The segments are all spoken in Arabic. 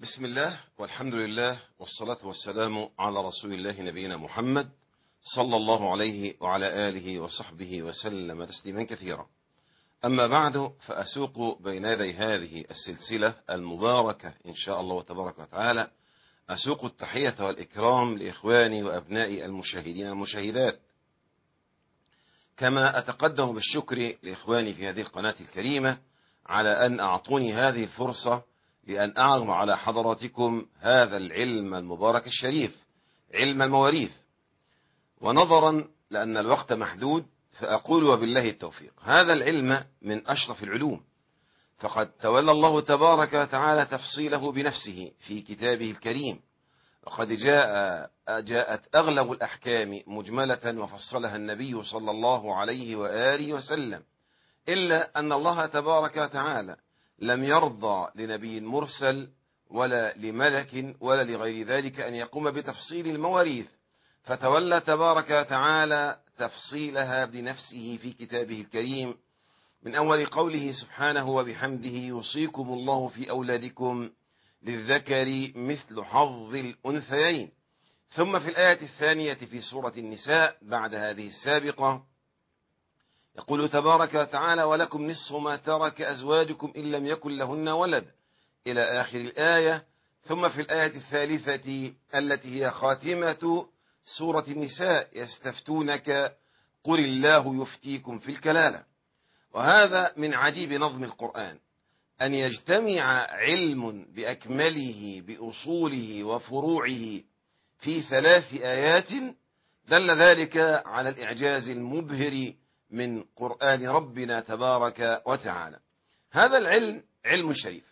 بسم الله والحمد لله والصلاة والسلام على رسول الله نبينا محمد صلى الله عليه وعلى آله وصحبه وسلم تسليما كثيرا. أما بعد، فأسوق بين يدي هذه السلسلة المباركة إن شاء الله تبارك وتعالى أسوق التحية والإكرام لإخواني وأبنائي المشاهدين والمشاهدات، كما أتقدم بالشكر لإخواني في هذه القناة الكريمة على أن أعطوني هذه الفرصة لأن أعرض على حضراتكم هذا العلم المبارك الشريف، علم المواريث. ونظرا لأن الوقت محدود فأقول وبالله التوفيق. هذا العلم من أشرف العلوم، فقد تولى الله تبارك وتعالى تفصيله بنفسه في كتابه الكريم، وقد جاءت أغلب الأحكام مجملة وفصلها النبي صلى الله عليه وآله وسلم، إلا أن الله تبارك وتعالى لم يرضى لنبي مرسل ولا لملك ولا لغير ذلك أن يقوم بتفصيل المواريث، فتولى تبارك وتعالى تفصيلها بنفسه في كتابه الكريم، من أول قوله سبحانه وبحمده: يوصيكم الله في أولادكم للذكر مثل حظ الأنثيين. ثم في الآية الثانية في سورة النساء بعد هذه السابقة يقول تبارك وتعالى: ولكم نصف ما ترك أزواجكم إن لم يكن لهن ولد، إلى آخر الآية. ثم في الآية الثالثة التي هي خاتمة سورة النساء: يستفتونك قل الله يفتيكم في الكلالة. وهذا من عجيب نظم القرآن، أن يجتمع علم بأكمله بأصوله وفروعه في 3 آيات، دل ذلك على الإعجاز المبهر من قرآن ربنا تبارك وتعالى. هذا العلم علم شريف.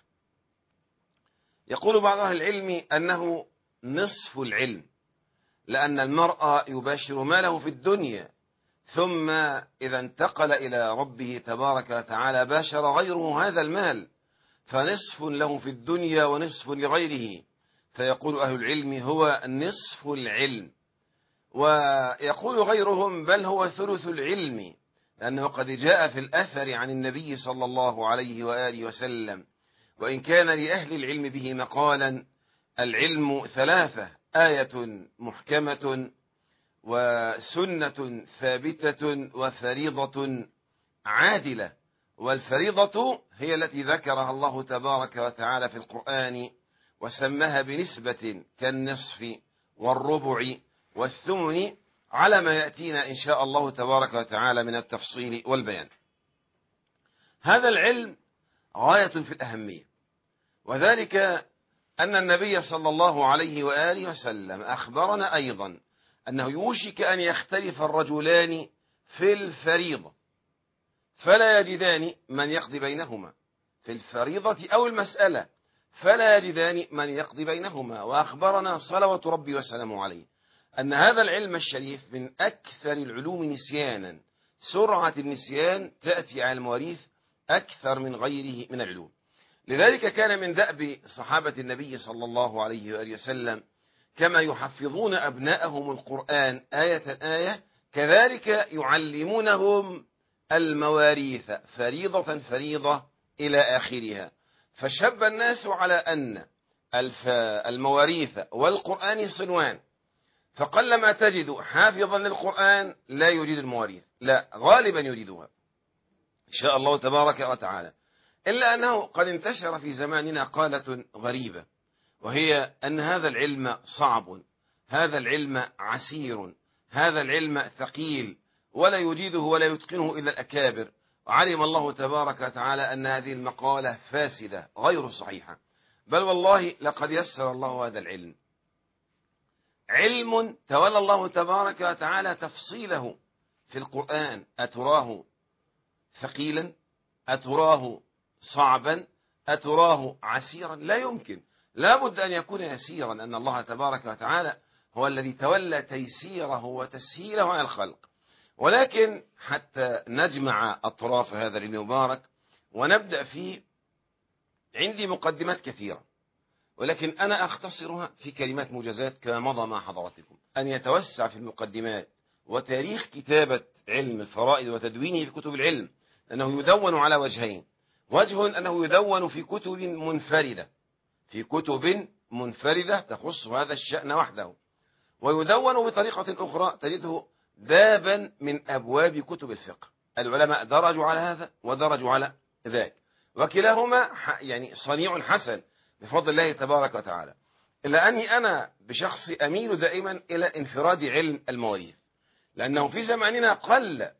يقول بعض أهل العلم أنه نصف العلم، لأن المرء يباشر ماله في الدنيا، ثم إذا انتقل إلى ربه تبارك وتعالى باشر غيره هذا المال، فنصف له في الدنيا ونصف لغيره، فيقول أهل العلم هو نصف العلم. ويقول غيرهم بل هو ثلث العلم، لأنه قد جاء في الأثر عن النبي صلى الله عليه وآله وسلم: وإن كان لأهل العلم به مقالا، العلم 3: آية محكمة، وسنة ثابتة، وفريضة عادلة. والفريضة هي التي ذكرها الله تبارك وتعالى في القرآن وسماها بنسبة كالنصف والربع والثمن، على ما يأتينا إن شاء الله تبارك وتعالى من التفصيل والبيان. هذا العلم غاية في الأهمية، وذلك أن النبي صلى الله عليه وآله وسلم أخبرنا أيضا أنه يوشك أن يختلف الرجلان في الفريضة فلا يجدان من يقضي بينهما، في الفريضة أو المسألة فلا يجدان من يقضي بينهما. وأخبرنا صلوات ربي وسلامه عليه أن هذا العلم الشريف من أكثر العلوم نسيانا، سرعة النسيان تأتي على المواريث أكثر من غيره من العلوم. لذلك كان من دأب صحابة النبي صلى الله عليه وآله وسلم، كما يحفظون أبناءهم القرآن آية آية، كذلك يعلمونهم المواريث فريضة فريضة إلى آخرها. فشب الناس على أن المواريث والقرآن صنوان، فقلما تجد حافظا للقرآن لا يجيد المواريث، لا، غالبا يجيدها إن شاء الله تبارك وتعالى. إلا أنه قد انتشر في زماننا قالة غريبة، وهي أن هذا العلم صعب، هذا العلم عسير، هذا العلم ثقيل، ولا يجيده ولا يتقنه إلا الأكابر. وعلم الله تبارك وتعالى أن هذه المقالة فاسدة غير صحيحة، بل والله لقد يسر الله هذا العلم، علم تولى الله تبارك وتعالى تفصيله في القرآن. أتراه ثقيلا؟ أتراه صعبا؟ أتراه عسيرا؟ لا يمكن، لا بد أن يكون يسيرا، أن الله تبارك وتعالى هو الذي تولى تيسيره وتسهيله على الخلق. ولكن حتى نجمع أطراف هذا العلم المبارك ونبدأ فيه، عندي مقدمات كثيرة، ولكن أنا أختصرها في كلمات موجزات كما مضى مع حضراتكم. أن يتوسع في المقدمات وتاريخ كتابة علم الفرائض وتدوينه في كتب العلم، أنه يدون على وجهين: وجه أنه يدون في كتب منفردة في كتب منفردة تخص هذا الشأن وحده، ويدون بطريقة أخرى تجده بابا من أبواب كتب الفقه. العلماء درجوا على هذا ودرجوا على ذاك، وكلاهما يعني صنيع حسن بفضل الله تبارك وتعالى، إلا أني أنا بشخصي أميل دائما إلى انفراد علم المواريث، لأنه في زماننا قل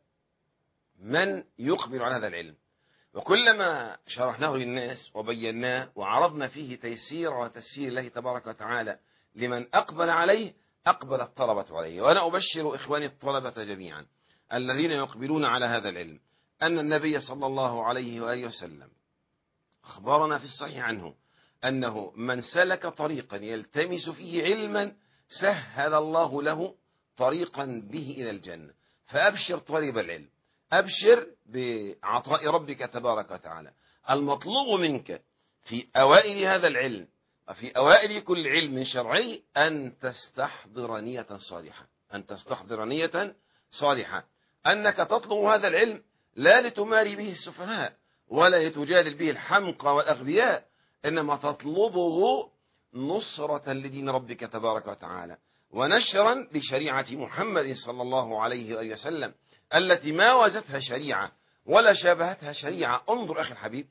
من يقبل على هذا العلم، وكلما شرحناه للناس وبيناه وعرضنا فيه تيسير وتسهيل الله تبارك وتعالى لمن أقبل عليه أقبل الطلبة عليه. وأنا أبشر إخواني الطلبة جميعا الذين يقبلون على هذا العلم أن النبي صلى الله عليه وآله وسلم أخبرنا في الصحيح عنه أنه من سلك طريقا يلتمس فيه علما سهل الله له طريقا به إلى الجنة. فأبشر طالب العلم، أبشر بعطاء ربك تبارك وتعالى. المطلوب منك في أوائل هذا العلم وفي أوائل كل علم شرعي أن تستحضر نية صالحة، أن تستحضر نية صالحة، أنك تطلب هذا العلم لا لتماري به السفهاء ولا لتجادل به الحمقى والأغبياء، إنما تطلبه نصرة لدين ربك تبارك وتعالى ونشرا لشريعة محمد صلى الله عليه وآله وسلم التي ما وازتها شريعة ولا شابهتها شريعة. انظر أخي الحبيب،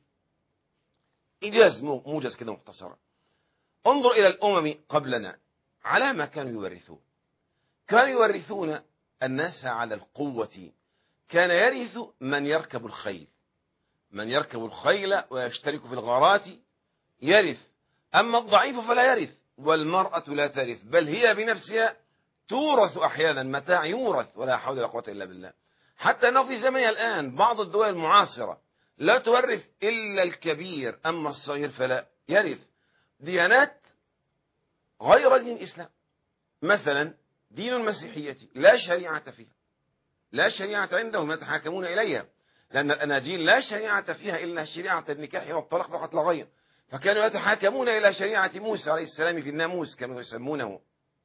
إيجاز موجز كده مختصرا، انظر إلى الأمم قبلنا على ما كانوا يورثون. كانوا يورثون الناس على القوة، كان يرث من يركب الخيل، من يركب الخيل ويشترك في الغارات يرث، أما الضعيف فلا يرث، والمرأة لا ترث، بل هي بنفسها تورث أحيانا، متاع يورث، ولا حول ولا قوة إلا بالله. حتى أنه في زمنها الآن بعض الدول المعاصرة لا تورث إلا الكبير، أما الصغير فلا يرث. ديانات غير دين الإسلام، مثلا دين المسيحية لا شريعة فيها، لا شريعة عندهم يتحاكمون إليها، لأن الأناجيل لا شريعة فيها إلا شريعة النكاح والطلاق فقط لا غير، فكانوا يتحاكمون إلى شريعة موسى عليه السلام في الناموس كما يسمونه.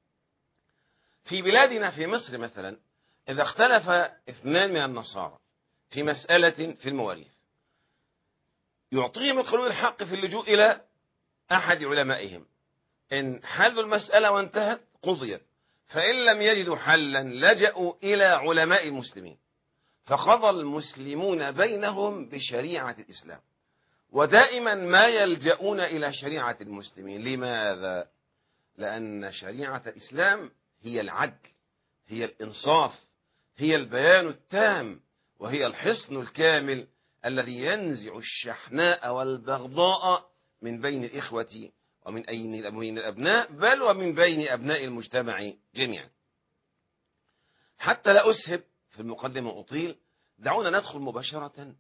في بلادنا في مصر مثلا إذا اختلف اثنان من النصارى في مسألة في المواريث، يعطيهم القانون الحق في اللجوء إلى أحد علمائهم، إن حلوا المسألة وانتهت قضيت، فإن لم يجدوا حلا لجأوا إلى علماء المسلمين، فقضى المسلمون بينهم بشريعة الإسلام. ودائما ما يلجؤون إلى شريعة المسلمين. لماذا؟ لأن شريعة الإسلام هي العدل، هي الإنصاف، هي البيان التام، وهي الحصن الكامل الذي ينزع الشحناء والبغضاء من بين الإخوة ومن بين الأبناء، بل ومن بين أبناء المجتمع جميعا. حتى لا أسهب في المقدمة أطيل، دعونا ندخل مباشرة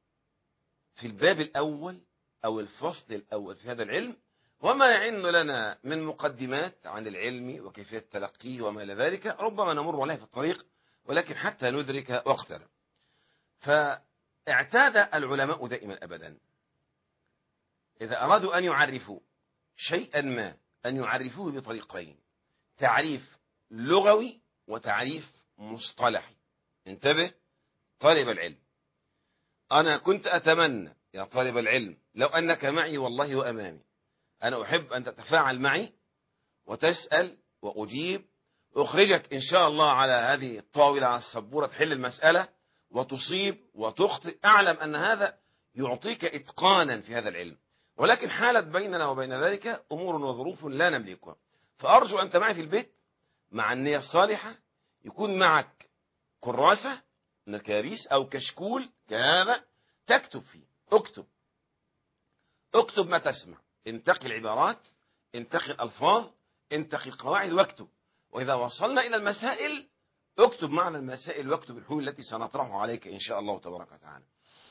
في الباب الأول أو الفصل الأول في هذا العلم، وما يعن لنا من مقدمات عن العلم وكيفية تلقيه وما إلى ذلك ربما نمر عليه في الطريق، ولكن حتى ندرك وقتنا. فاعتاد العلماء دائما أبدا إذا أرادوا أن يعرفوا شيئا ما أن يعرفوه بطريقين: تعريف لغوي وتعريف مصطلحي. انتبه طالب العلم، أنا كنت أتمنى يا طالب العلم لو أنك معي والله وأمامي، أنا أحب أن تتفاعل معي وتسأل وأجيب، أخرجك إن شاء الله على هذه الطاولة على السبورة تحل المسألة وتصيب وتخطئ. أعلم أن هذا يعطيك إتقانا في هذا العلم، ولكن حالت بيننا وبين ذلك أمور وظروف لا نملكها. فأرجو أنت معي في البيت مع النية الصالحة يكون معك كراسة من الكراريس أو كشكول كهذا تكتب فيه، اكتب ما تسمع، انتقي العبارات، انتقي الألفاظ، انتقي القواعد واكتب. وإذا وصلنا إلى المسائل اكتب معنى المسائل واكتب الحلول التي سنطرحها عليك إن شاء الله تبارك وتعالى.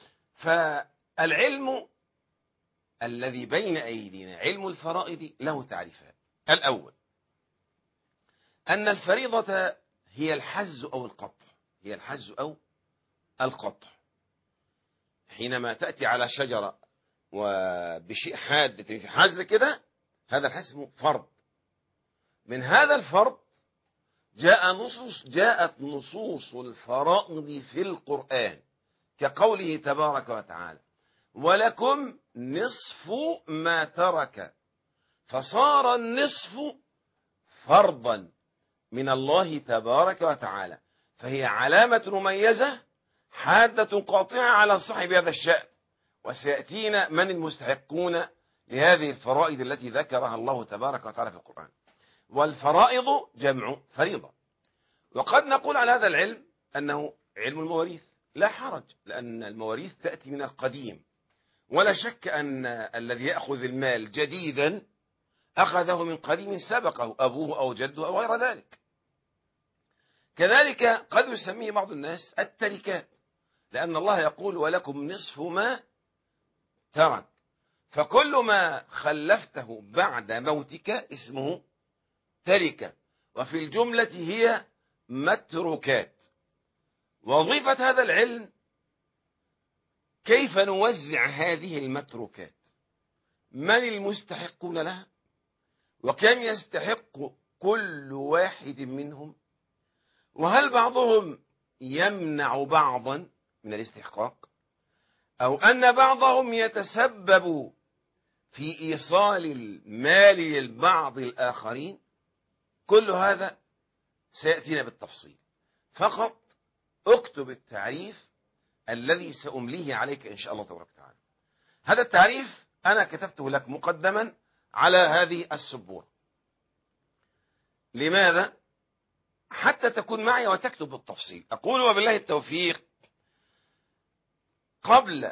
فالعلم الذي بين أيدينا علم الفرائض له تعريفان. الأول أن الفريضة هي الحز أو القطع، هي الحز أو القطع. حينما تأتي على شجرة وبشيء حاد في حز كده، هذا الحز فرض. من هذا الفرض جاءت نصوص الفرائض في القرآن كقوله تبارك وتعالى: ولكم نصف ما ترك فصار النصف فرضا من الله تبارك وتعالى، فهي علامة مميزة حادة قاطعة على صاحب هذا الشأن. وسيأتينا من المستحقون لهذه الفرائض التي ذكرها الله تبارك وتعالى في القرآن. والفرائض جمع فريضة. وقد نقول على هذا العلم أنه علم المواريث، لا حرج، لأن المواريث تأتي من القديم، ولا شك أن الذي يأخذ المال جديدا أخذه من قديم سبقه أبوه أو جده أو غير ذلك. كذلك قد يسميه بعض الناس التركات، لأن الله يقول ولكم نصف ما ترك، فكل ما خلفته بعد موتك اسمه تركة، وفي الجملة هي متروكات. وظيفة هذا العلم كيف نوزع هذه المتروكات، من المستحقون لها، وكم يستحق كل واحد منهم، وهل بعضهم يمنع بعضا من الاستحقاق، أو أن بعضهم يتسبب في إيصال المال للبعض الآخرين. كل هذا سيأتينا بالتفصيل، فقط اكتب التعريف الذي سأمليه عليك إن شاء الله تبارك وتعالى. هذا التعريف أنا كتبته لك مقدما على هذه السبورة. لماذا؟ حتى تكون معي وتكتب بالتفصيل. أقول وبالله التوفيق. قبل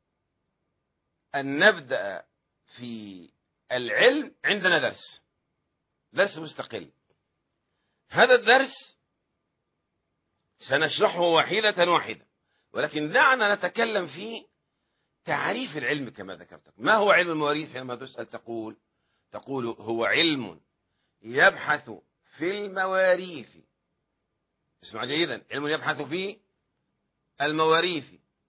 أن نبدأ في العلم عندنا درس مستقل. هذا الدرس سنشرحه واحدة، ولكن دعنا نتكلم في تعريف العلم كما ذكرتك. ما هو علم المواريث؟ حينما تسأل تقول هو علم يبحث في المواريث. اسمع جيدا، علم يبحث في المواريث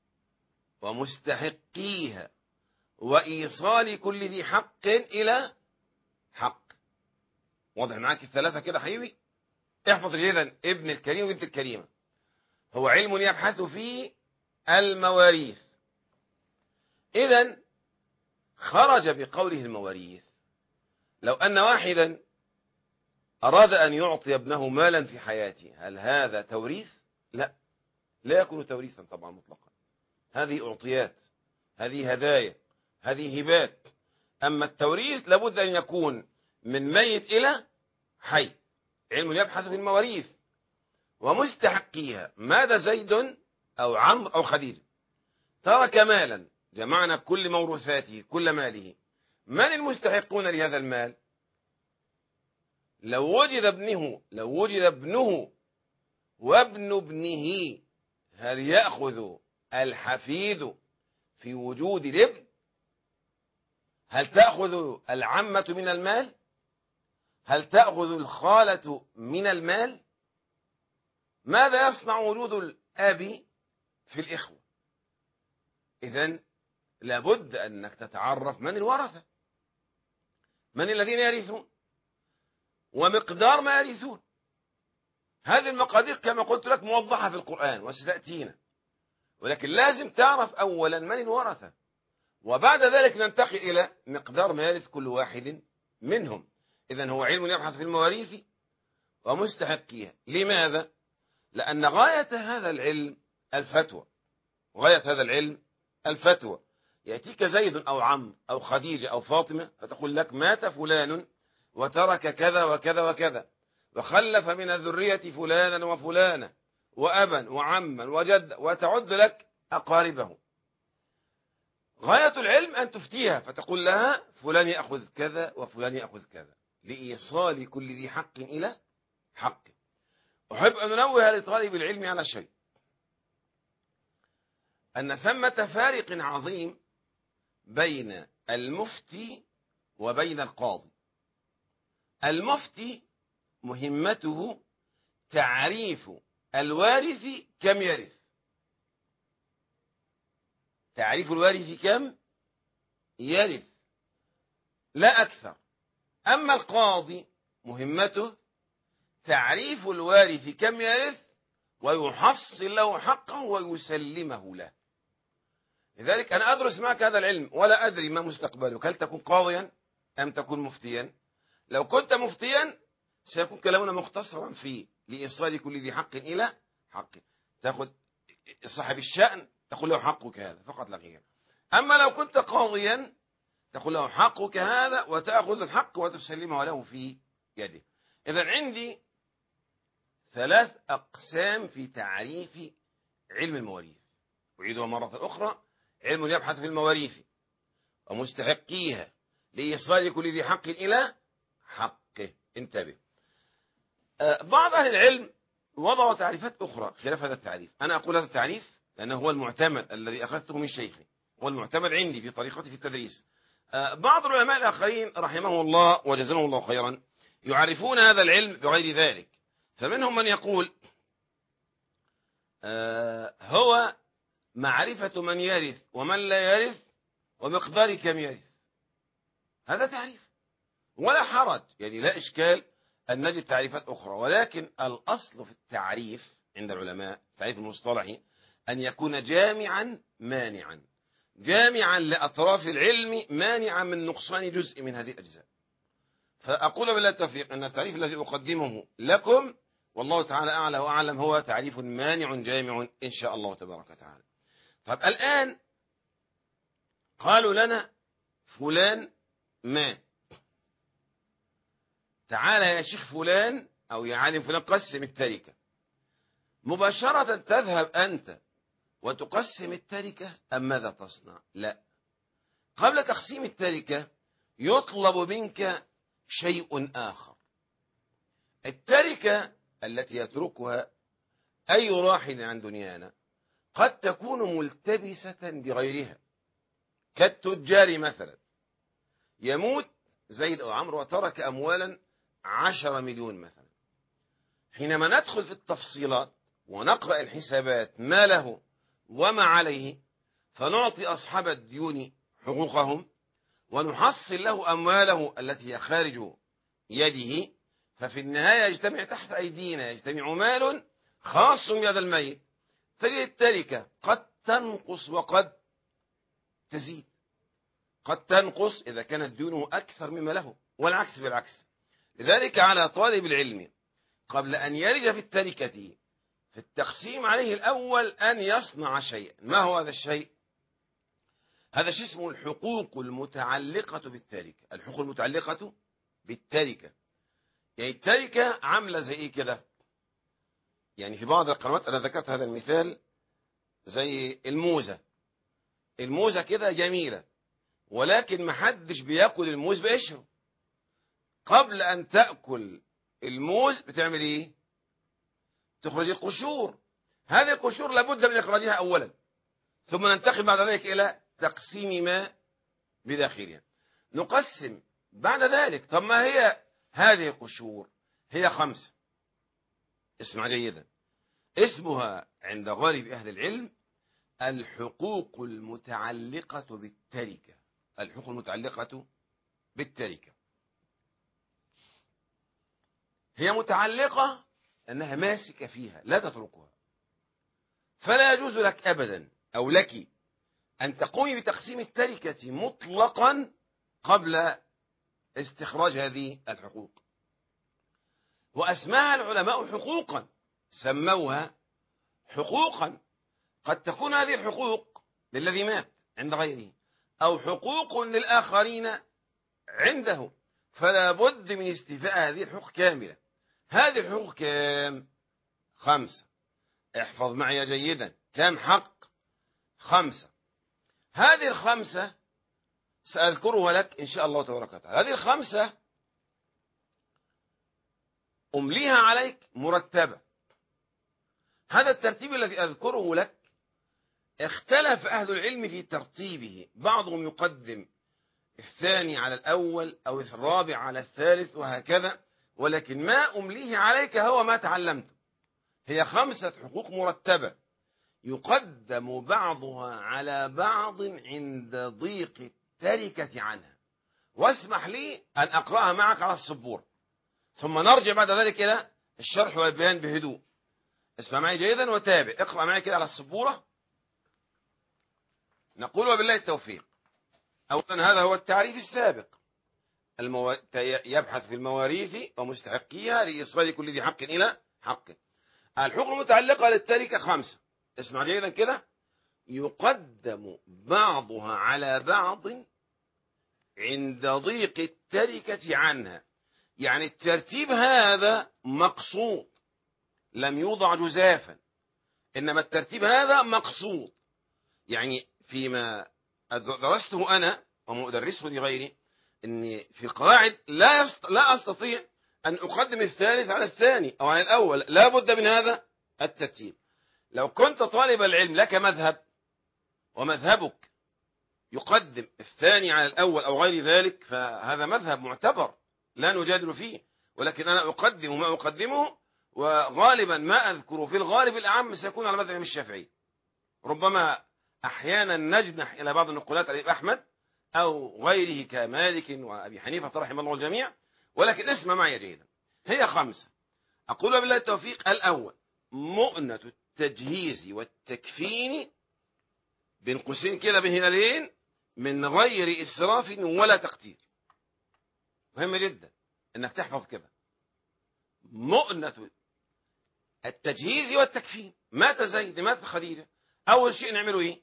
ومستحقيها وإيصال كل ذي حق إلى حق. واضح معاك الثلاثة كده حبيبي؟ احفظ جيدا ابن الكريم وبنت الكريمة. هو علم يبحث في المواريث. إذن خرج بقوله المواريث. لو أن واحدا أراد أن يعطي ابنه مالا في حياته، هل هذا توريث؟ لا يكون توريثا طبعا مطلقا. هذه أعطيات، هذه هدايا، هذه هبات. أما التوريث لابد أن يكون من ميت إلى حي. علم يبحث في المواريث ومستحقيها. ماذا زيد أو عمرو أو خديجة ترك مالا، جمعنا كل موروثاته كل ماله، من المستحقون لهذا المال؟ لو وجد ابنه وابن ابنه، هل يأخذ الحفيد في وجود الابن؟ هل تأخذ العمة من المال؟ هل تأخذ الخالة من المال؟ ماذا يصنع وجود الأب في الإخوة؟ إذن لابد أنك تتعرف من الورثة، من الذين يرثون، ومقدار ما يرثون. هذه المقادير كما قلت لك موضحة في القرآن وستأتينا، ولكن لازم تعرف أولا من الورثة، وبعد ذلك ننتقل إلى مقدار ما يرث كل واحد منهم. إذن هو علم يبحث في المواريث ومستحقيها. لماذا؟ لأن غاية هذا العلم الفتوى. غاية هذا العلم الفتوى. يأتيك زيد أو عمرو أو خديجة أو فاطمة فتقول لك مات فلان وترك كذا وكذا وكذا، وخلف من الذرية فلانا وفلانا وأبا وعما وجد، وتعد لك أقاربه. غاية العلم أن تفتيها فتقول لها فلان يأخذ كذا وفلان يأخذ كذا، لإيصال كل ذي حق إلى حقه. أحب أن أنوه لطالب العلم على شيء، أن ثمة فارق عظيم بين المفتي وبين القاضي. المفتي مهمته تعريف الوارث كم يرث، تعريف الوارث كم يرث لا أكثر. أما القاضي مهمته تعريف الوارث كم يرث ويحصل له حقه ويسلمه له. لذلك أنا أدرس معك هذا العلم ولا أدري ما مستقبلك، هل تكون قاضيا أم تكون مفتيا؟ لو كنت مفتيا سيكون كلامنا مختصرا فيه لإيصال كل ذي حق إلى حقه. تأخذ صاحب الشأن تقول له حقك هذا فقط لا غير. أما لو كنت قاضيا تقول له حقك هذا وتأخذ الحق وتسلمه له في يده. إذا عندي 3 أقسام في تعريف علم المواريث. أعيدها مرة أخرى: علم يبحث في المواريث ومستحقيها لإيصال كل ذي حق إلى حقه. انتبه. بعض أهل العلم وضعوا تعريفات أخرى خلاف هذا التعريف. أنا أقول هذا التعريف لأنه هو المعتمد الذي أخذته من شيخي، هو المعتمد عندي في طريقتي في التدريس. بعض العلماء الآخرين رحمه الله وجزاهم الله خيرا يعرفون هذا العلم بغير ذلك. فمنهم من يقول هو معرفة من يرث ومن لا يرث ومقدار كم يرث. هذا تعريف ولا حرج، يعني لا إشكال أن نجد تعريفات أخرى، ولكن الأصل في التعريف عند العلماء التعريف المصطلحي أن يكون جامعا مانعا، جامعا لأطراف العلم مانعا من نقصان جزء من هذه الأجزاء. فأقول بالله التوفيق أن التعريف الذي أقدمه لكم والله تعالى أعلى وأعلم هو تعريف مانع جامع إن شاء الله تبارك وتعالى. طيب الآن قالوا لنا فلان مات، تعالى يا شيخ فلان أو يا عالم فلان قسم التركة. مباشرة تذهب أنت وتقسم التركة أم ماذا تصنع؟ لا، قبل تقسيم التركة يطلب منك شيء آخر. التركة التي يتركها أي راحل عن دنيانا قد تكون ملتبسة بغيرها، كالتجار مثلا، يموت زيد أو عمرو وترك أموالا 10 مليون مثلا. حينما ندخل في التفصيلات ونقرأ الحسابات ما له وما عليه فنعطي أصحاب الديون حقوقهم ونحصل له أمواله التي هي خارج يده، ففي النهاية يجتمع تحت أيدينا يجتمع مال خاص بهذا الميت. تجد التركة قد تنقص وقد تزيد، قد تنقص إذا كانت ديونه أكثر مما له والعكس بالعكس. لذلك على طالب العلم قبل أن يلج في التركة في التقسيم عليه الأول أن يصنع شيئا. ما هو هذا الشيء؟ هذا شيء اسمه الحقوق المتعلقة بالتركة. الحقوق المتعلقة بالتركة يعني التركة عاملة زي إيه كده؟ يعني في بعض القنوات أنا ذكرت هذا المثال زي الموزة. الموزة كده جميلة ولكن محدش بياكل الموز بقشره. قبل أن تأكل الموز بتعمل إيه؟ تخرج القشور. هذه القشور لابد من إخراجها أولا، ثم ننتقل بعد ذلك إلى تقسيم ما بداخلها. نقسم بعد ذلك. طب ما هي هذه القشور؟ هي 5. اسمع جيدا، اسمها عند غالب أهل العلم الحقوق المتعلقة بالتركة. الحقوق المتعلقة بالتركة هي متعلقة أنها ماسكة فيها لا تتركها، فلا يجوز لك أبدا أو لك أن تقومي بتقسيم التركة مطلقا قبل استخراج هذه الحقوق. وأسماها العلماء حقوقا، سموها حقوقا. قد تكون هذه الحقوق للذي مات عند غيره أو حقوق للآخرين عنده، فلا بد من استيفاء هذه الحقوق كاملة. هذه الحقوق كام؟ 5. احفظ معي جيدا، كم حق؟ 5. هذه 5 سأذكرها لك إن شاء الله تبارك وتعالى. هذه 5 أمليها عليك مرتبة. هذا الترتيب الذي أذكره لك اختلف أهل العلم في ترتيبه، بعضهم يقدم الثاني على الأول أو الرابع على الثالث وهكذا، ولكن ما أمليه عليك هو ما تعلمته. هي 5 حقوق مرتبة يقدم بعضها على بعض عند ضيق التركة عنها. واسمح لي أن أقرأها معك على السبورة ثم نرجع بعد ذلك إلى الشرح والبيان بهدوء. اسمع معي جيدا وتابع، اقرأ معي كده على السبورة. نقول وبالله التوفيق. أولا هذا هو التعريف السابق. يبحث في المواريث ومستحقيها لإيصال كل ذي حق إلى حقه. الحقوق المتعلقة للتركة 5. اسمع جيدا كده: يقدم بعضها على بعض عند ضيق التركة عنها. يعني الترتيب هذا مقصود، لم يوضع جزافا، إنما الترتيب هذا مقصود. يعني فيما درسته أنا ومدرسه لغيري، أن في قواعد لا أستطيع أن أقدم الثالث على الثاني أو على الأول، لا بد من هذا الترتيب. لو كنت طالب العلم لك مذهب ومذهبك يقدم الثاني على الأول أو غير ذلك، فهذا مذهب معتبر لا نجادل فيه، ولكن أنا أقدم ما أقدمه، وغالبا ما أذكر في الغالب الأعم سيكون على مذهب الشافعي. ربما أحيانا نجنح إلى بعض النقولات على أحمد أو غيره كمالك وأبي حنيفة رحمه الله الجميع، ولكن اسمع معي جيدا. هي 5. أقول بالله التوفيق: الأول مؤنة التجهيز والتكفين بين قوسين كده بين هلالين من غير إسراف ولا تقتير. مهم جدا انك تحفظ كده: مؤنة التجهيز والتكفين. مات زيد، مات خديجة، اول شيء نعمله ايه؟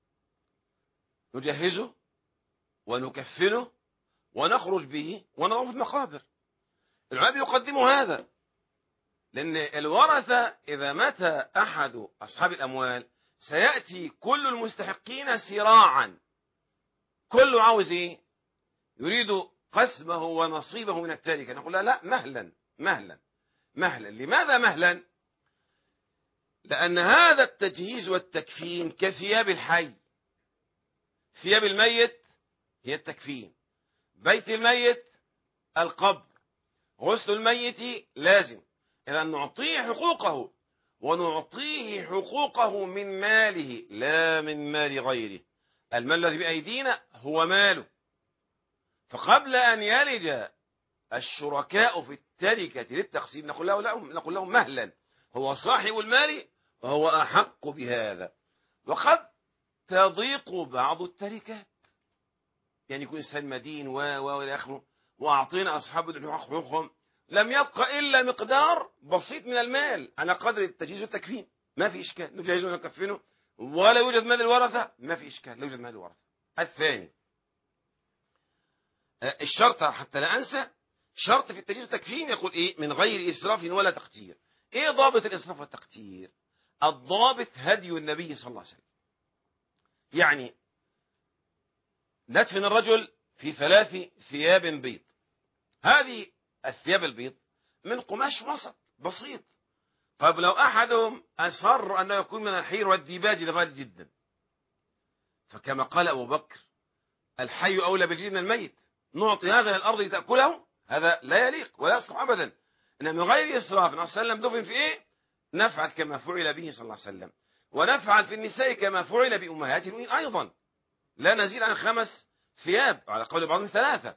نجهزه ونكفنه ونخرج به ونضعه في المقابر. العلماء يقدموا هذا لان الورثة اذا مات احد اصحاب الاموال سيأتي كل المستحقين سراعا، كله عاوز ايه؟ يريد قسمه ونصيبه من التركة. نقول لا مهلا مهلا مهلا. لماذا مهلا؟ لأن هذا التجهيز والتكفين كثياب الحي. ثياب الميت هي التكفين، بيت الميت القبر، غسل الميت لازم. إذا نعطيه حقوقه، ونعطيه حقوقه من ماله لا من مال غيره. المال الذي بأيدينا هو ماله. فقبل أن يلج الشركاء في التركة للتقسيم نقول لهم مهلا، هو صاحب المال وهو أحق بهذا. وقد تضيق بعض التركات، يعني يكون إنسان مدين وإلى آخره، وأعطينا أصحاب حقوقهم، لم يبقى إلا مقدار بسيط من المال على قدر التجهيز والتكفين، ما في إشكال، نجهزه ونكفنه، ولا يوجد مال الورثة، ما في إشكال، لا يوجد مال الورثة. الثاني الشرط، حتى لا أنسى، شرط في التجهيز والتكفين يقول إيه؟ من غير إسراف ولا تقتير. إيه ضابط الإسراف والتقتير؟ الضابط هدي النبي صلى الله عليه وسلم. يعني ندفن الرجل في 3 ثياب بيض. هذه الثياب البيض من قماش وسط بسيط. طيب لو أحدهم أصر أنه يكون من الحير والديباج الغالي جدا، فكما قال أبو بكر: الحي أولى بالجديد من الميت، نعطي هذا الأرض لتأكله؟ هذا لا يليق ولا يصلح أبدا. إن من غير إسراف. النبي صلى الله عليه وسلم دفن في إيه؟ نفعل كما فعل به صلى الله عليه وسلم، ونفعل في النساء كما فعل بأمهات المؤمنين أيضا، لا نزيد عن 5 ثياب على قول بعضهم 3.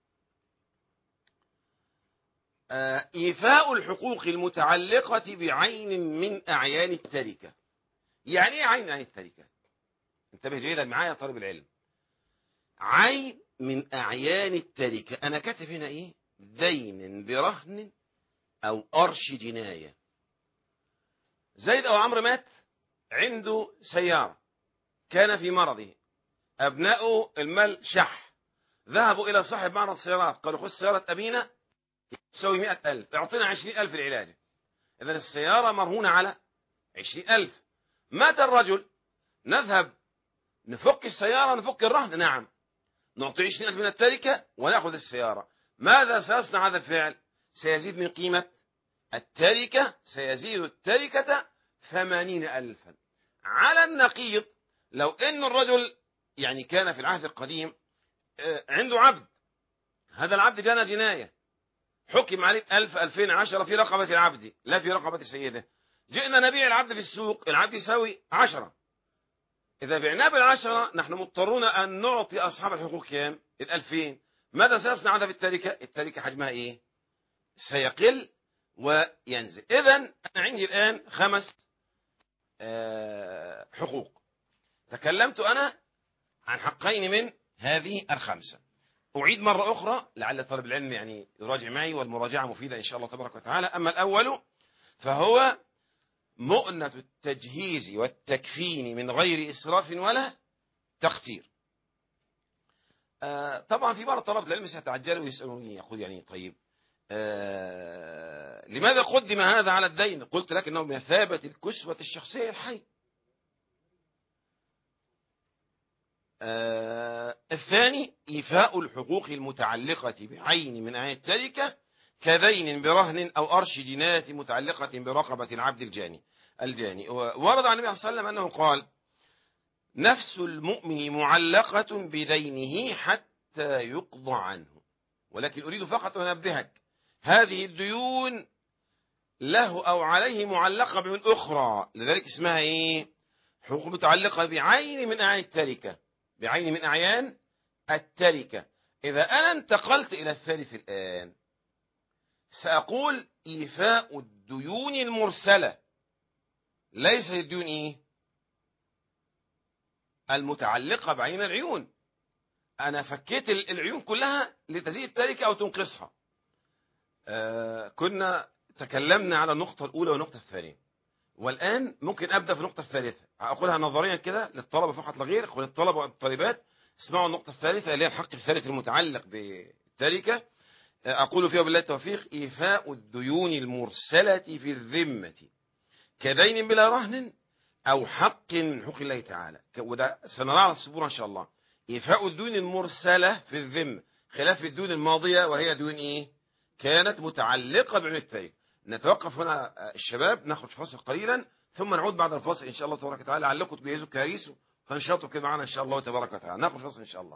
إيفاء الحقوق المتعلقة بعين من أعيان التركة. يعني إيه عين من أعيان التركة؟ انتبه جيدا معايا يا طالب العلم. عين من أعيان التركة، أنا كاتب هنا إيه؟ دين برهن أو أرش جناية. زيد أو عمرو مات، عنده سيارة، كان في مرضه، أبناؤه المال شح، ذهبوا إلى صاحب معرض سيارات قالوا: خذ سيارة أبينا تسوي 100,000، اعطينا 20,000 العلاج. إذن السيارة مرهونة على 20,000. مات الرجل، نذهب نفك السيارة نفك الرهن؟ نعم، نعطي 20,000 من التركة ونأخذ السيارة. ماذا سيصنع هذا الفعل؟ سيزيد من قيمة التركة، سيزيد التركة 80,000. على النقيض، لو أن الرجل يعني كان في العهد القديم عنده عبد، هذا العبد جنى جناية، حكم عليه 1000 2010 في رقبة العبد لا في رقبة سيده. جئنا نبيع العبد في السوق، العبد يساوي 10. إذا بعناه بال10 نحن مضطرون أن نعطي أصحاب الحقوق كام؟ 2000. ماذا سيصنع هذا في التركة؟ التركة حجمها إيه؟ سيقل وينزل. إذن أنا عندي الآن 5 حقوق. تكلمت أنا عن حقين من هذه ال5. أعيد مرة أخرى لعل طالب العلم يعني يراجع معي، والمراجعة مفيدة إن شاء الله تبارك وتعالى. أما الأول فهو مؤنة التجهيز والتكفين من غير إسراف ولا تقتير. طبعا في بعض طلبة العلم سيتعجلوا ويسألوني، يقول يعني طيب لماذا قدم هذا على الدين؟ قلت لك إنه بمثابة الكسوة الشخصية الحي. الثاني إيفاء الحقوق المتعلقة بعين من أعين التركة كدين برهن أو أرش جناية متعلقة برقبة العبد الجاني. ورد عن النبي صلى الله عليه وسلم أنه قال: نفس المؤمن معلقة بدينه حتى يقضى عنه. ولكن أريد فقط أن أنبهك، هذه الديون له أو عليه معلقة بعين أخرى، لذلك اسمها إيه؟ حقوق متعلقة بعين من أعين التركة، بعين من أعيان التركة. إذا أنا انتقلت إلى الثالث الآن سأقول إيفاء الديون المرسلة، ليس الديون إيه؟ المتعلقة بعين العيون. أنا فكيت العيون كلها لتزيد التركة أو تنقصها. كنا تكلمنا على النقطة الأولى والنقطة الثانية، والآن ممكن أبدأ في النقطة الثالثة، أقولها نظريا كده للطلبة فقط لا غير. وللطلبة والطالبات اسمعوا النقطة الثالثة اللي هي الحق الثالث المتعلق بالتركة. أقول فيها بالله التوفيق: إيفاء الديون المرسلة في الذمة كدين بلا رهن أو حق من حقوق الله تعالى. وده سنرى على السبورة إن شاء الله. إيفاء الديون المرسلة في الذمة خلاف الديون الماضية، وهي ديون إيه؟ كانت متعلقة بعين التركة. نتوقف هنا الشباب، ناخد فاصل قليلا ثم نعود بعد الفاصل إن شاء الله تبارك وتعالى، لعلكم تجهزوا كراريس وتنشطوا كده معنا إن شاء الله تبارك وتعالى. ناخد فاصل إن شاء الله.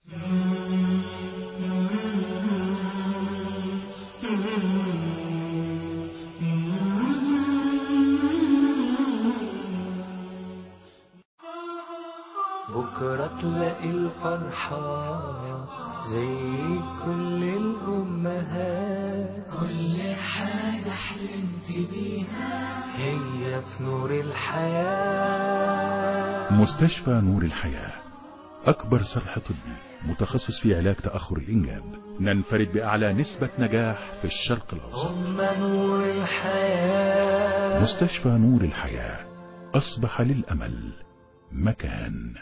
بكرة تلاقي الفرحة زي كل الأمهات، كل حاجة حلمت بيها هي في نور الحياة. مستشفى نور الحياة أكبر صرح طبي متخصص في علاج تأخر الإنجاب، ننفرد بأعلى نسبة نجاح في الشرق الأوسط. نور الحياة. مستشفى نور الحياة أصبح للأمل مكان.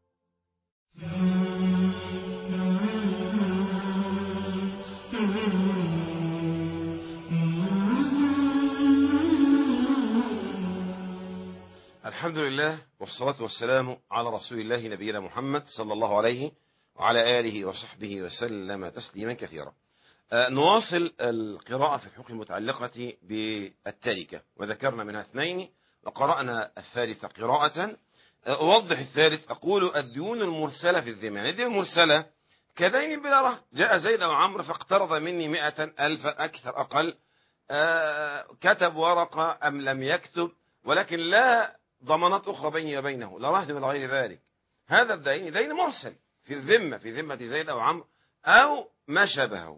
الحمد لله والصلاة والسلام على رسول الله نبينا محمد صلى الله عليه وعلى آله وصحبه وسلم تسليما كثيرا. نواصل القراءة في الحقوق المتعلقة بالتركة، وذكرنا منها اثنين وقرأنا الثالثة قراءة. أوضح الثالث، أقول الديون المرسلة في الذمة. يعني الديون المرسلة كدين بلا رهن. جاء زيد أو عمرو فاقترض مني 100,000 أكثر أقل، كتب ورقة أم لم يكتب، ولكن لا ضمانات أخرى بيني وبينه، لا رهن ولا غير ذلك. هذا الدين دين مرسل في الذمة، في ذمة زيد أو عمرو أو ما شابهه،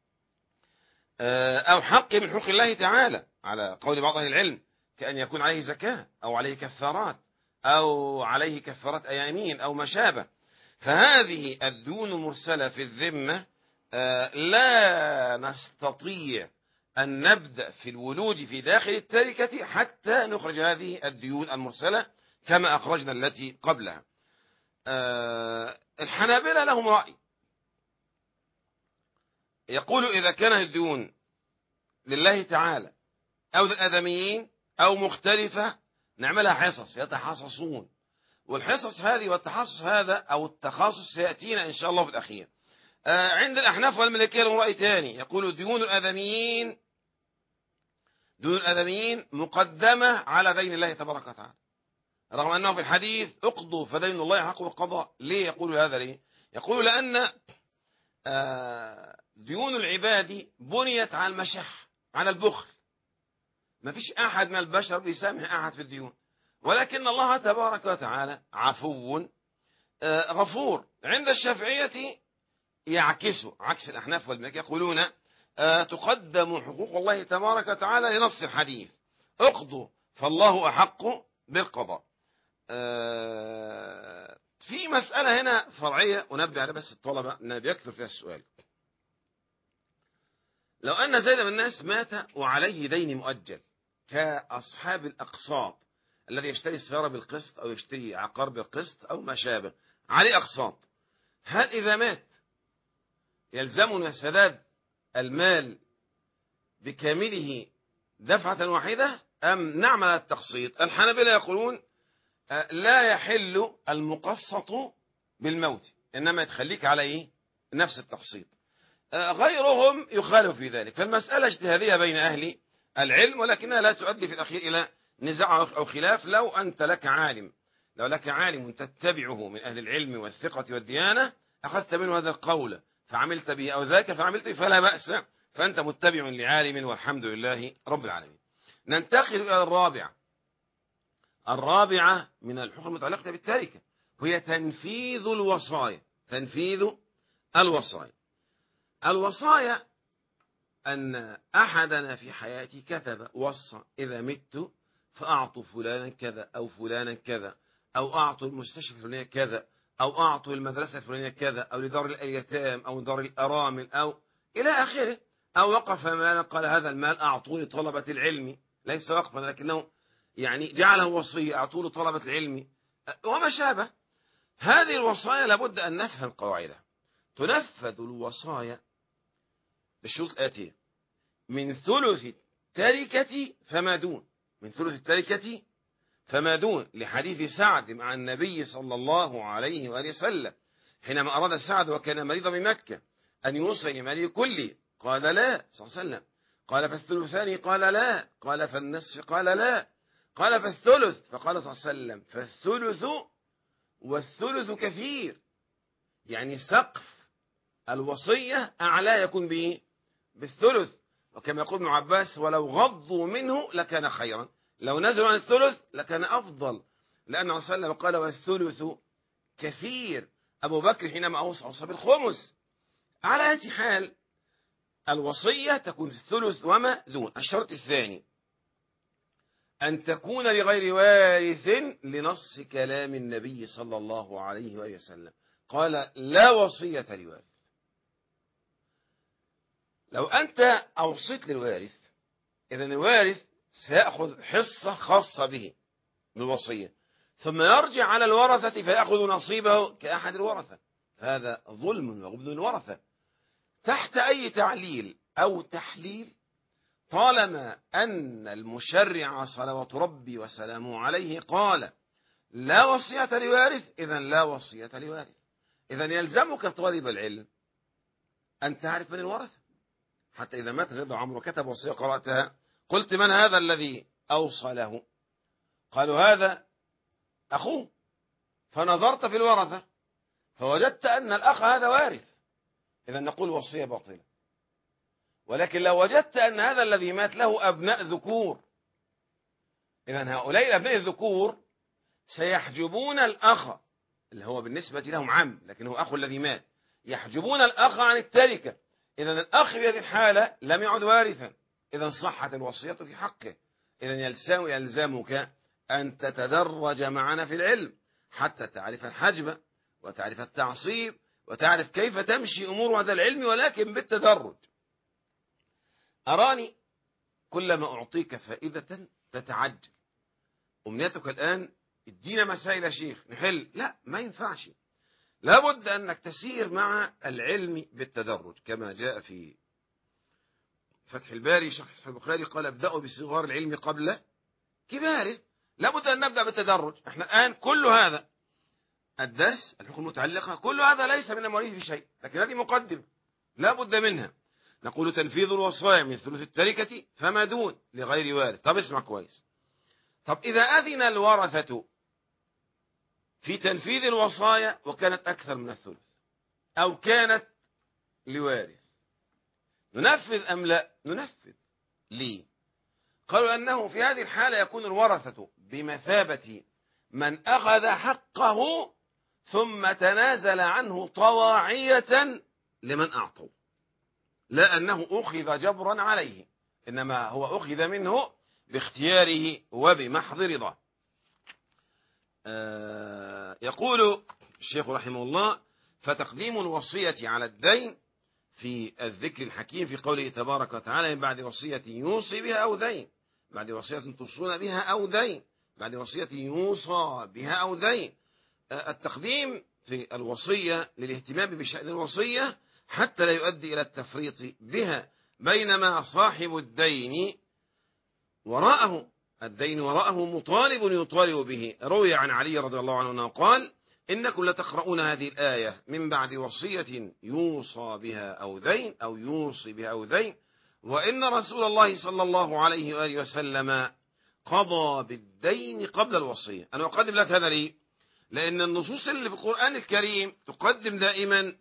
أو حق من حقوق الله تعالى على قول بعض أهل العلم، كأن يكون عليه زكاة أو عليه كفارات أو عليه كفارات أيامين أو ما شابه. فهذه الديون المرسلة في الذمة لا نستطيع أن نبدأ في الولوج في داخل التركة حتى نخرج هذه الديون المرسلة كما أخرجنا التي قبلها. الحنابلة لهم رأي، يقول إذا كانت الديون لله تعالى أو للآدميين أو مختلفة نعملها حصص، يتحصصون. والحصص هذه والتحصص هذا أو التخصص سيأتينا إن شاء الله في الأخير. عند الأحناف والمالكية لهم رأي ثاني، يقول ديون الآدميين مقدمة على دين الله تبارك وتعالى، رغم أنه في الحديث اقضوا فدين الله حق بالقضاء. ليه يقول هذا؟ ليه يقول؟ لأن ديون العباد بنيت على المشح، على البخل. ما فيش أحد من البشر بيسامح أحد في الديون، ولكن الله تبارك وتعالى عفو غفور. عند الشافعية يعكسوا عكس الأحناف والمالكية، يقولون تقدم حقوق الله تبارك وتعالى لنص الحديث اقضوا فالله أحق بالقضاء. في مسألة هنا فرعية أنبه على بس الطلبة أنها بيكثر فيها السؤال. لو أن زيد بن الناس مات وعليه دين مؤجل كأصحاب الأقساط، الذي يشتري السيارة بالقسط أو يشتري عقار بالقسط أو ما شابه، عليه أقساط، هل إذا مات يلزمنا سداد المال بكامله دفعة واحدة أم نعمل التقسيط؟ الحنابلة يقولون لا يحل المقسط بالموت، إنما تخليك على إيه؟ نفس التقسيط. غيرهم يخالف في ذلك، فالمسألة اجتهادية بين أهل العلم، ولكنها لا تؤدي في الأخير إلى نزاع أو خلاف. لو أنت لك عالم تتبعه من أهل العلم والثقة والديانة، أخذت منه هذا القول فعملت به أو ذاك فعملت به فلا بأس، فأنت متبع لعالم والحمد لله رب العالمين. ننتقل إلى الرابعة من الحقوق المتعلقة بالتركة، وهي تنفيذ الوصايا. الوصايا أن أحدنا في حياتي كتب وصى إذا مت فأعطوا فلانا كذا أو فلانا كذا، أو أعطوا المستشفى الفلانية كذا، أو أعطوا المدرسة الفلانية كذا، أو لدار الأيتام أو دار الأرامل أو إلى آخره، أو وقف مالا قال هذا المال أعطوا لطلبة العلم، ليس وقفا لكنه يعني جعله وصية، أعطوا لطلبة العلم وما شابه. هذه الوصايا لابد أن نفهم قواعدها. تنفذ الوصايا بالشروط الآتية: من ثلث التركة فما دون، لحديث سعد مع النبي صلى الله عليه وآله وسلم حينما أراد سعد وكان مريضا بمكة أن يوصي لماله كله، قال لا صلى الله عليه وسلم. قال فالثلثان، قال لا. قال فالنصف، قال لا. قال فالثلث، فقال صلى الله عليه وسلم فالثلث والثلث كثير، يعني سقف الوصية أعلى يكون به بالثلث. وكما يقول ابن عباس ولو غضوا منه لكان خيرا، لو نزلوا عن الثلث لكان أفضل، لأن صلى الله عليه وسلم قال والثلث كثير. أبو بكر حينما أوصى بالخمس. على أي حال الوصية تكون في الثلث وما دون. الشرط الثاني أن تكون لغير وارث لنص كلام النبي صلى الله عليه وآله وسلم، قال لا وصية لوارث. لو أنت أوصيت للوارث، إذن الوارث سيأخذ حصة خاصة به من الوصية، ثم يرجع على الورثة فيأخذ نصيبه كأحد الورثة. هذا ظلم وغبن الورثة تحت أي تعليل أو تحليل، طالما أن المشرع صلوات ربي وسلامه عليه قال لا وصية لوارث، إذن لا وصية لوارث. إذن يلزمك طالب العلم أن تعرف من الورثة، حتى إذا مات زيد وعمرو كتب وصية قرأتها قلت من هذا الذي أوصى له؟ قالوا هذا أخوه، فنظرت في الورثة فوجدت أن الأخ هذا وارث، إذا نقول وصية باطلة. ولكن لو وجدت أن هذا الذي مات له أبناء ذكور، إذا هؤلاء الأبناء الذكور سيحجبون الأخ اللي هو بالنسبة لهم عم لكن هو أخو الذي مات، يحجبون الأخ عن التركة. إذا الأخ في هذه الحالة لم يعد وارثا، إذا صحت الوصية في حقه. إذا يلزمك أن تتدرج معنا في العلم حتى تعرف الحجب وتعرف التعصيب وتعرف كيف تمشي أمور هذا العلم، ولكن بالتدرج. أراني كلما أعطيك فائدة تتعجل، أمنيتك الآن ادينا مسائل يا شيخ نحل، لا ما ينفعش، لابد أنك تسير مع العلم بالتدرج، كما جاء في فتح الباري شرح صحيح البخاري قال ابدأوا بصغار العلم قبل كباره. لابد أن نبدأ بالتدرج. احنا الآن كل هذا الدرس الحقوق المتعلقة كل هذا ليس من المواريث في شيء، لكن هذه مقدمة لابد منها. نقول تنفيذ الوصايا من ثلث التركة فما دون لغير وارث. طب اسمع كويس، طب إذا أذن الورثة في تنفيذ الوصايا وكانت أكثر من الثلث أو كانت لوارث، ننفذ أم لا؟ ننفذ. ليه؟ قالوا أنه في هذه الحالة يكون الورثة بمثابة من أخذ حقه ثم تنازل عنه طواعية لمن أعطوا، لا أنه أخذ جبرا عليه، إنما هو أخذ منه باختياره وبمحض رضاه. يقول الشيخ رحمه الله: فتقديم الوصية على الدين في الذكر الحكيم في قوله تبارك وتعالى: من بعد وصية يوصي بها أو دين، بعد وصية توصون بها أو دين، بعد وصية يوصى بها أو دين. التقديم في الوصية للاهتمام بشأن الوصية حتى لا يؤدي إلى التفريط بها، بينما صاحب الدين وراءه مطالب يطالب به. روي عن علي رضي الله عنه أنه قال: إنكم لتقرؤون هذه الآية من بعد وصية يوصى بها أو دين أو يوصي بها أو دين، وإن رسول الله صلى الله عليه وآله وسلم قضى بالدين قبل الوصية. أنا أقدم لك هذا ليه؟ لأن النصوص اللي في القرآن الكريم تقدم دائما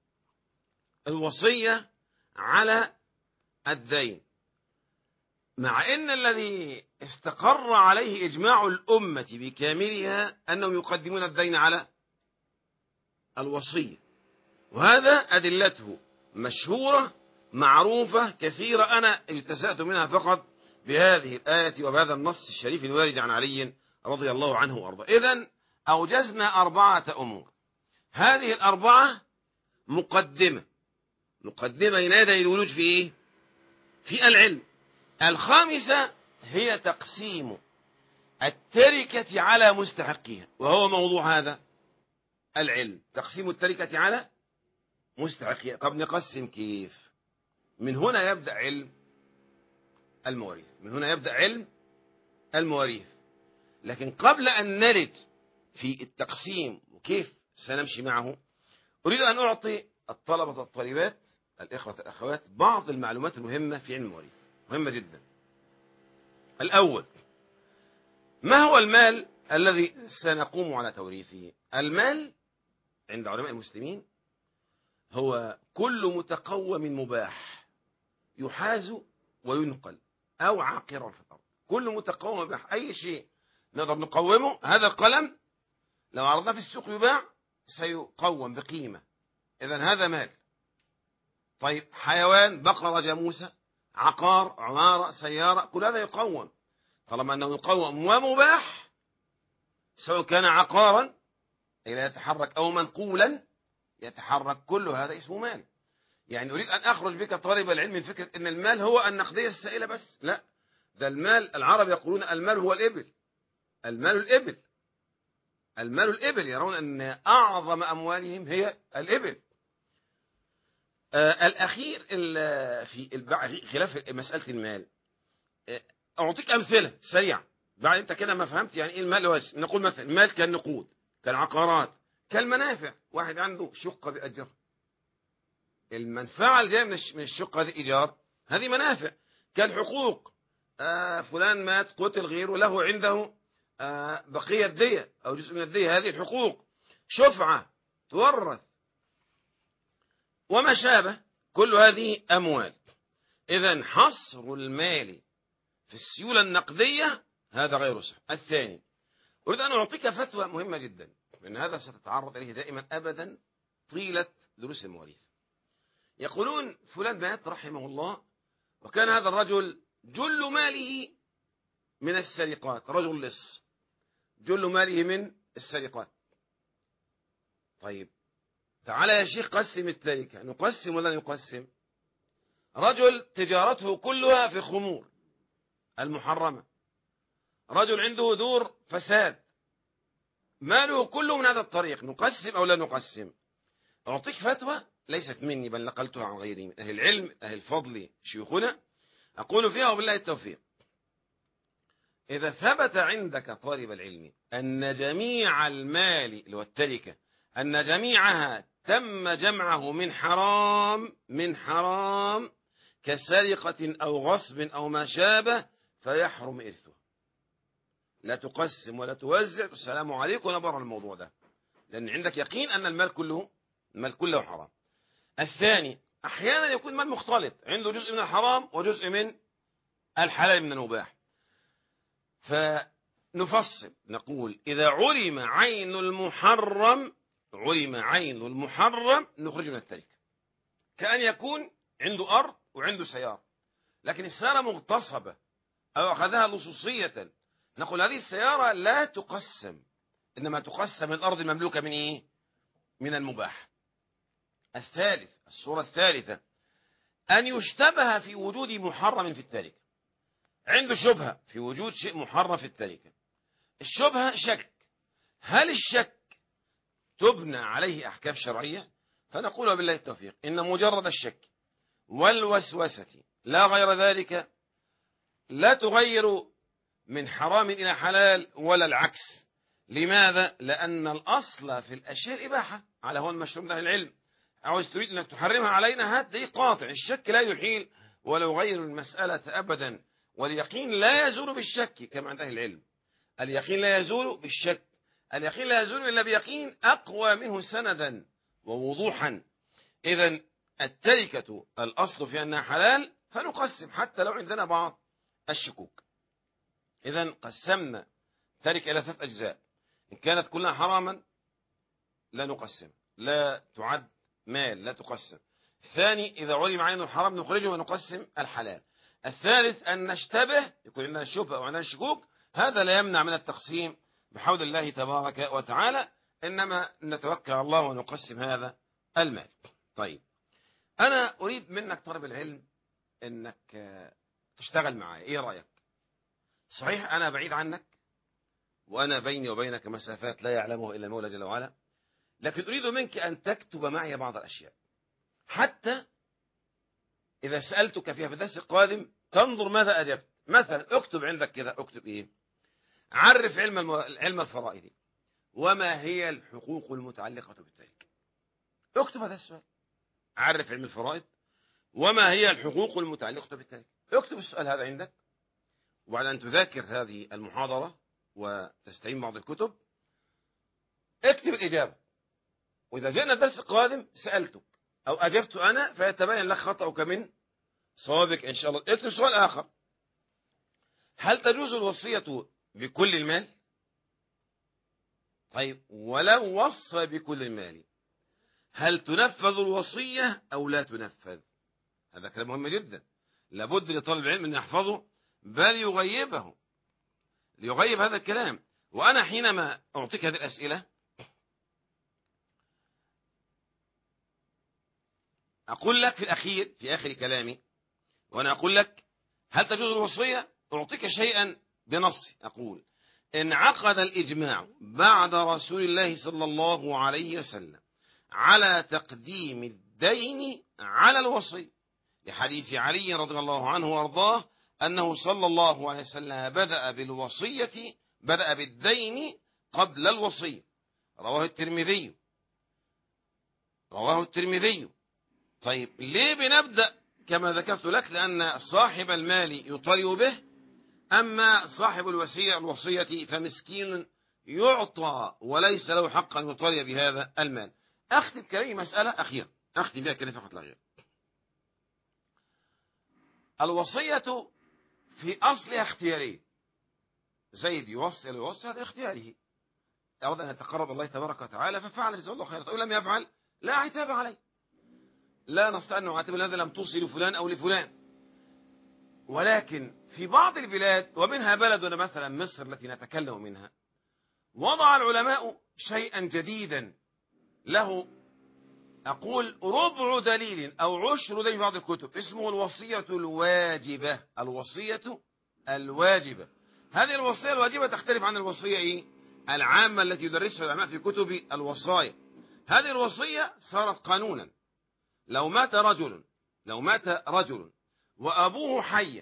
الوصية على الدين، مع أن الذي استقر عليه إجماع الأمة بكاملها أنهم يقدمون الدين على الوصية، وهذا أدلته مشهورة معروفة كثيرة، أنا اجتزأت منها فقط بهذه الآية وبهذا النص الشريف الوارد عن علي رضي الله عنه وأرضاه. إذن أوجزنا 4 أمور، هذه ال4 مقدمة بين يدي الولوج في إيه؟ في العلم. الخامسة هي تقسيم التركة على مستحقها، وهو موضوع هذا العلم، تقسيم التركة على مستحقها. طب نقسم كيف؟ من هنا يبدأ علم المواريث. لكن قبل أن نرد في التقسيم وكيف سنمشي معه، أريد أن أعطي الطلبة والطالبات الإخوة الأخوات بعض المعلومات المهمة في علم المواريث، مهمة جدا. الأول: ما هو المال الذي سنقوم على توريثه؟ المال عند علماء المسلمين هو كل متقوم مباح يحاز وينقل أو عاقر في الأرض. كل متقوم مباح، أي شيء نقدر نقومه. هذا القلم لو عرضناه في السوق يباع سيقوم بقيمة، إذن هذا مال. طيب حيوان، بقرة، جاموسة، عقار، عمارة، سيارة، كل هذا يقوم. طالما أنه يقوم ومباح، سواء كان عقارا إلى يتحرك أو منقولا يتحرك، كل هذا اسمه مال. يعني أريد أن أخرج بك طالب العلم من فكرة أن المال هو النقدية السائلة بس، لا، ده المال العرب يقولون المال هو الإبل. المال الإبل، يرون أن أعظم أموالهم هي الإبل. الأخير في خلاف مسألة المال، أعطيك أمثلة سريعة بعد أنت كده ما فهمت يعني إيه المال. نقول مثلا المال كالنقود، كالعقارات، كالمنافع. واحد عنده شقة بأجر، المنفعة اللي جاية من الشقة هذه إيجار، هذه منافع. كالحقوق، فلان مات قتل غيره له عنده بقية دية أو جزء من الدية، هذه الحقوق. شفعة تورث وما شابه، كل هذه أموال. إذن حصر المال في السيولة النقدية هذا غير صحيح. الثاني، أريد أن أعطيك فتوى مهمة جدا، من هذا ستتعرض إليه دائما أبدا طيلة دروس المواريث. يقولون فلان مات رحمه الله، وكان هذا الرجل جل ماله من السرقات، رجل لص، جل ماله من السرقات. طيب تعالى يا شيخ قسم التركة، نقسم ولا نقسم؟ رجل تجارته كلها في الخمور المحرمة، رجل عنده دور فساد، ماله كله من هذا الطريق، نقسم أو لا نقسم؟ أعطيك فتوى ليست مني بل نقلتها عن غيري من أهل العلم أهل الفضل شيوخنا، أقول فيها وبالله التوفيق: إذا ثبت عندك طالب العلم أن جميع المال والتركة أن جميعها تم جمعه من حرام كسرقة أو غصب أو ما شابه، فيحرم إرثه. لا تقسم ولا توزع، السلام عليكم، ونبر الموضوع ده، لأن عندك يقين أن المال كله حرام. الثاني، أحيانا يكون مال مختلط، عنده جزء من الحرام وجزء من الحلال من المباح، فنفصل نقول: إذا علم عين المحرم نخرج من التركة. كأن يكون عنده أرض وعنده سيارة، لكن السيارة مغتصبة أو أخذها لصوصية، نقول هذه السيارة لا تقسم، إنما تقسم الأرض المملوكة من إيه؟ من المباح. الثالث، الصورة الثالثة، أن يشتبه في وجود محرم في التركة. عنده شبهة في وجود شيء محرم في التركة. الشبهة شك، هل الشك تبنى عليه أحكام شرعية؟ فنقول بالله التوفيق إن مجرد الشك والوسوسة لا غير ذلك لا تغير من حرام إلى حلال ولا العكس. لماذا؟ لأن الأصل في الأشياء إباحة على هو المشروع ده العلم. عاوز تريد أنك تحرمها علينا، هات دي قاطع. الشك لا يحيل ولا يغير المسألة أبدا، واليقين لا يزول بالشك كما عند أهل العلم. اليقين لا يزول بالشك، اليقين لا يزول إلا بيقين أقوى منه سندا ووضوحا. إذن التركة الأصل في أنها حلال فنقسم حتى لو عندنا بعض الشكوك. إذن قسمنا تركة إلى 3 أجزاء. إن كانت كلها حراما لا نقسم، لا تعد مال، لا تقسم. الثاني إذا علم عين الحرام نخرجه ونقسم الحلال. الثالث أن نشتبه، يكون عندنا شبهة وعندنا شكوك، هذا لا يمنع من التقسيم بحول الله تبارك وتعالى، إنما نتوكل على الله ونقسم هذا المال. طيب، أنا أريد منك طلب العلم أنك تشتغل معي، إيه رأيك؟ صحيح أنا بعيد عنك وأنا بيني وبينك مسافات لا يعلمه إلا المولى جل وعلا، لكن أريد منك أن تكتب معي بعض الأشياء، حتى إذا سألتك فيها في الدرس القادم تنظر ماذا أجبت. مثلا اكتب عندك كذا، اكتب إيه؟ عرف علم الفرائض، وما هي الحقوق المتعلقة بالتركة. اكتب هذا السؤال، عرف علم الفرائض وما هي الحقوق المتعلقة بالتركة. اكتب السؤال هذا عندك، وبعد أن تذاكر هذه المحاضرة وتستعين بعض الكتب اكتب الإجابة، وإذا جاءنا الدرس القادم سألتك أو أجبت أنا فيتبين لك خطأك من صوابك إن شاء الله. اكتب سؤال آخر، هل تجوز الوصية بكل المال؟ طيب، ولو وصى بكل المال هل تنفذ الوصية أو لا تنفذ؟ هذا كلام مهم جدا، لابد لطالب العلم أن يحفظه بل يغيبه، ليغيب هذا الكلام. وأنا حينما أعطيك هذه الأسئلة أقول لك في الأخير، في آخر كلامي، وأنا أقول لك هل تجوز الوصية؟ أعطيك شيئا بنص، أقول إن عقد الإجماع بعد رسول الله صلى الله عليه وسلم على تقديم الدين على الوصي، لحديث علي رضي الله عنه وارضاه أنه صلى الله عليه وسلم بدأ بالدين قبل الوصية. رواه الترمذي. طيب، ليه بنبدأ كما ذكرت لك؟ لأن صاحب المال يطالب به، أما صاحب الوصية فمسكين يعطى وليس له حق أن يطالب بهذا المال. أختم كلامي مسألة أخيرة، أختم بها كلمة فقط لا غير. الوصية في أصلها اختيارية، زيد يوصي هذا اختياره، أراد أن يتقرب الله تبارك وتعالى ففعل جزاه الله خيرا، ولم يفعل لا عتاب عليه، لا نستطيع أن نعاتب هذا لم توصي لفلان أو لفلان. ولكن في بعض البلاد ومنها بلدنا مثلا مصر التي نتكلم منها، وضع العلماء شيئا جديدا له أقول ربع دليل أو عشر دليل في بعض الكتب، اسمه الوصية الواجبة. الوصية الواجبة، هذه الوصية الواجبة تختلف عن الوصية العامة التي يدرسها العلماء في كتب الوصايا. هذه الوصية صارت قانونا، لو مات رجل وأبوه حي،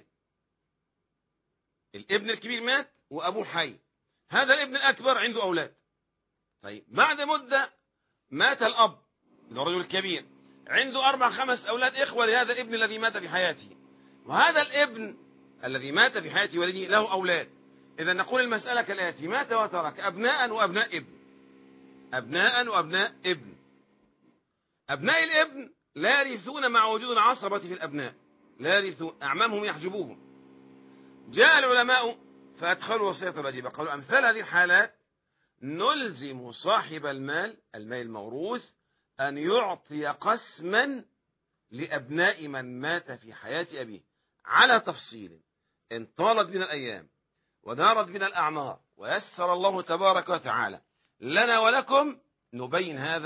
الابن الكبير مات وأبوه حي، هذا الابن الأكبر عنده أولاد. طيب، بعد مدة مات الأب، الرجل الكبير عنده 4-5 أولاد إخوة لهذا الابن الذي مات في حياته، وهذا الابن الذي مات في حياة والده له أولاد. إذا نقول المسألة كالآتي: مات وترك أبناء وأبناء ابن. أبناء الابن لا يرثون مع وجود العصبة في الأبناء، لا يرثون، أعمامهم يحجبوهم. جاء العلماء فأدخلوا الوصية الواجبة، قالوا أمثال هذه الحالات نلزم صاحب المال الموروث أن يعطي قسما لأبناء من مات في حياة أبيه على تفصيل، إن طالت من الأيام ودارت من الأعمار ويسر الله تبارك وتعالى لنا ولكم نبين هذا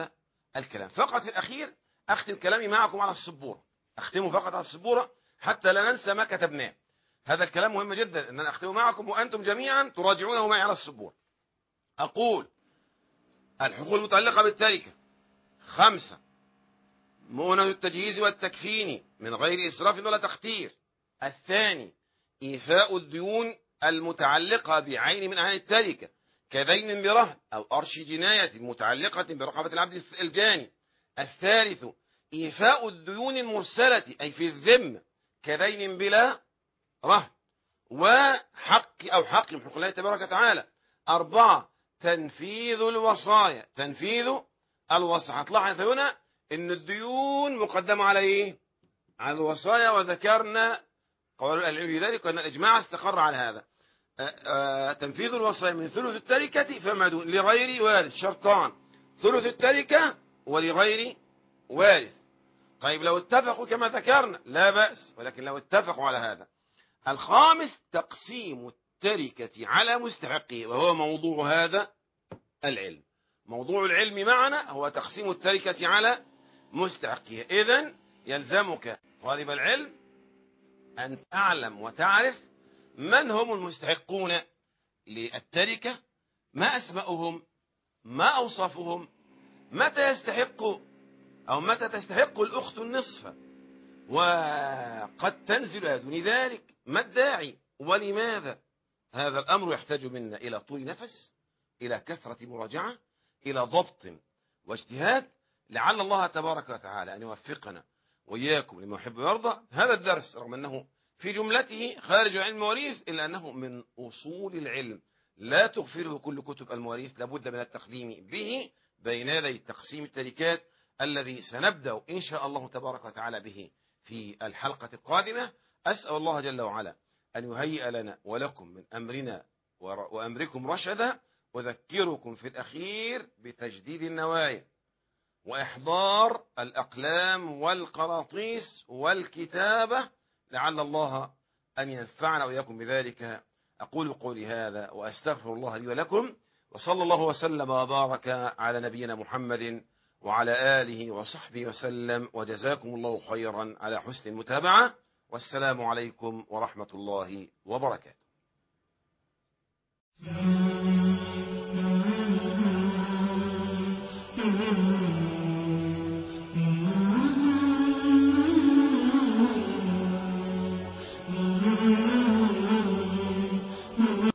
الكلام. فقط في الأخير أختم كلامي معكم على السبورة، أختمه فقط على السبورة حتى لا ننسى ما كتبناه. هذا الكلام مهم جدا أن أنا أختمه معكم وأنتم جميعا تراجعونه معي على السبورة. أقول: الحقوق المتعلقة بالتركة 5: مؤونة التجهيز والتكفين من غير إسراف ولا تختير. الثاني: إيفاء الديون المتعلقة بعين من أعين التركة كدين برهن أو أرش جناية متعلقة برقبة العبد الجاني. الثالث: إيفاء الديون المرسلة أي في الذم كدين بلا رهن وحق أو حق من حقوق الله تبارك وتعالى. 4: تنفيذ الوصايا. تنفيذ الوصايا. هتلاحظ هنا إن الديون مقدمة على إيه؟ على الوصايا، وذكرنا قول العلم في ذلك وأن الإجماع استقر على هذا. تنفيذ الوصايا من ثلث التركة فما دون لغير وارث. شرطان: ثلث التركة ولغير وارث. طيب لو اتفقوا كما ذكرنا لا بأس، ولكن لو اتفقوا على هذا. الخامس: تقسيم التركة على مستحقه، وهو موضوع هذا العلم. موضوع العلم معنا هو تقسيم التركة على مستحقه. إذن يلزمك طالب العلم أن تعلم وتعرف من هم المستحقون للتركة، ما أسماؤهم، ما أوصافهم، متى يستحق أو متى تستحق الأخت النصف، وقد تنزل دون ذلك، ما الداعي ولماذا. هذا الأمر يحتاج منا إلى طول نفس، إلى كثرة مراجعة، إلى ضبط واجتهاد، لعل الله تبارك وتعالى أن يوفقنا وإياكم لما يحب ويرضى. هذا الدرس رغم أنه في جملته خارج علم المواريث إلا أنه من أصول العلم لا تغفله كل كتب المواريث، لابد من التقديم به بين يدي تقسيم التركات الذي سنبدأ إن شاء الله تبارك وتعالى به في الحلقة القادمة. أسأل الله جل وعلا أن يهيئ لنا ولكم من أمرنا وأمركم رشدا. أذكركم في الأخير بتجديد النوايا وإحضار الأقلام والقراطيس والكتابة، لعل الله أن ينفعنا وإياكم بذلك. أقول قولي هذا وأستغفر الله لي ولكم، وصلى الله وسلم وبارك على نبينا محمد وعلى آله وصحبه وسلم، وجزاكم الله خيرا على حسن المتابعة، والسلام عليكم ورحمة الله وبركاته.